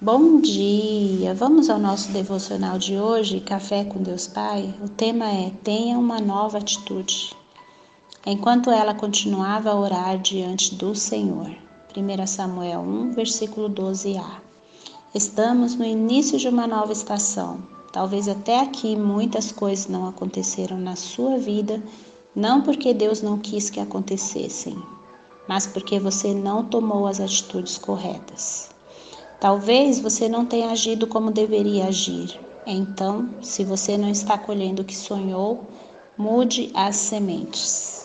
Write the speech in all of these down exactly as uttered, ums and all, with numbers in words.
Bom dia! Vamos ao nosso devocional de hoje, Café com Deus Pai. O tema é: tenha uma nova atitude. Enquanto ela continuava a orar diante do Senhor. primeiro Samuel um, versículo doze a. Estamos no início de uma nova estação. Talvez até aqui muitas coisas não aconteceram na sua vida, não porque Deus não quis que acontecessem, mas porque você não tomou as atitudes corretas. Talvez você não tenha agido como deveria agir. Então, se você não está colhendo o que sonhou, mude as sementes.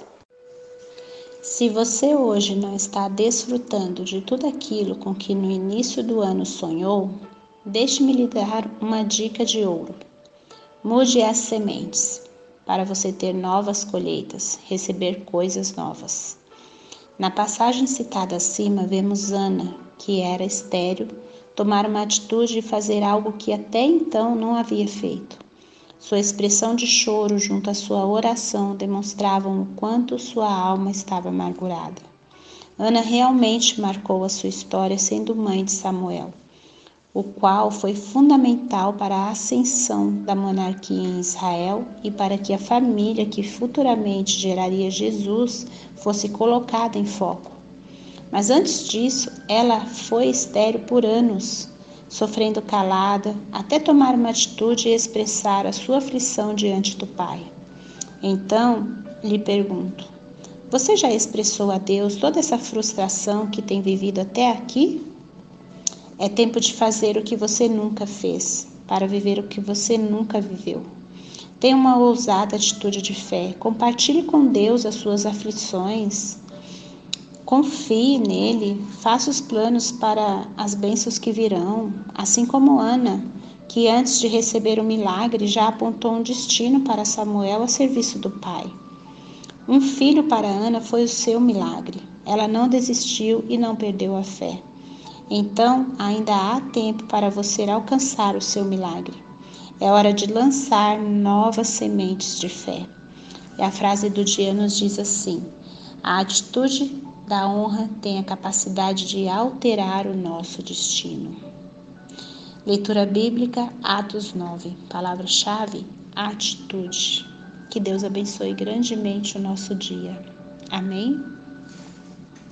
Se você hoje não está desfrutando de tudo aquilo com que no início do ano sonhou, deixe-me lhe dar uma dica de ouro. Mude as sementes, para você ter novas colheitas, receber coisas novas. Na passagem citada acima, vemos Ana, que era estéril, tomar uma atitude e fazer algo que até então não havia feito. Sua expressão de choro junto à sua oração demonstravam o quanto sua alma estava amargurada. Ana realmente marcou a sua história sendo mãe de Samuel, o qual foi fundamental para a ascensão da monarquia em Israel e para que a família que futuramente geraria Jesus fosse colocada em foco. Mas antes disso, ela foi estéril por anos, sofrendo calada, até tomar uma atitude e expressar a sua aflição diante do Pai. Então, lhe pergunto, você já expressou a Deus toda essa frustração que tem vivido até aqui? É tempo de fazer o que você nunca fez, para viver o que você nunca viveu. Tenha uma ousada atitude de fé, compartilhe com Deus as suas aflições, confie nele, faça os planos para as bênçãos que virão, assim como Ana, que antes de receber o milagre já apontou um destino para Samuel a serviço do pai. Um filho para Ana foi o seu milagre. Ela não desistiu e não perdeu a fé. Então, ainda há tempo para você alcançar o seu milagre. É hora de lançar novas sementes de fé. E a frase do dia nos diz assim: a atitude da honra tem a capacidade de alterar o nosso destino. Leitura bíblica, Atos nove. Palavra-chave, atitude. Que Deus abençoe grandemente o nosso dia. Amém?